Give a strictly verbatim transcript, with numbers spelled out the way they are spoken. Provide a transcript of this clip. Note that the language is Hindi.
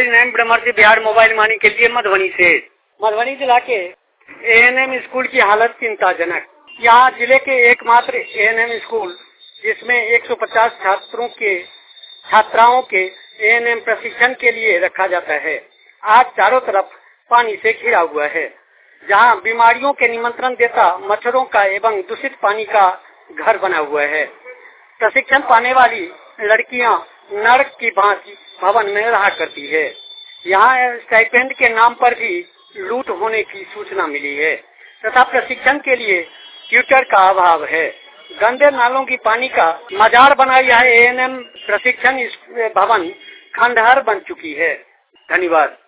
मेरी नाम ब्रह्मर्षि बिहार मोबाइल मानी के लिए मधुबनी से। मधुबनी जिला के ए एन एम स्कूल की हालत चिंताजनक। यहाँ जिले के एकमात्र ए एन एम स्कूल जिसमें एक सौ पचास छात्रों के छात्राओं के ए एन एम प्रशिक्षण के लिए रखा जाता है, आज चारों तरफ पानी से घिरा हुआ है, जहाँ बीमारियों के निमंत्रण देता मच्छरों का एवं दूषित पानी का घर बना हुआ है। प्रशिक्षण पाने वाली लड़कियां नर्क की भांति भवन में रहा करती है। यहाँ स्टाइपेंड के नाम पर भी लूट होने की सूचना मिली है तथा प्रशिक्षण के लिए ट्यूटर का अभाव है। गंदे नालों की पानी का मजार बना यह ए एन एम प्रशिक्षण भवन खंडहर बन चुकी है। धन्यवाद।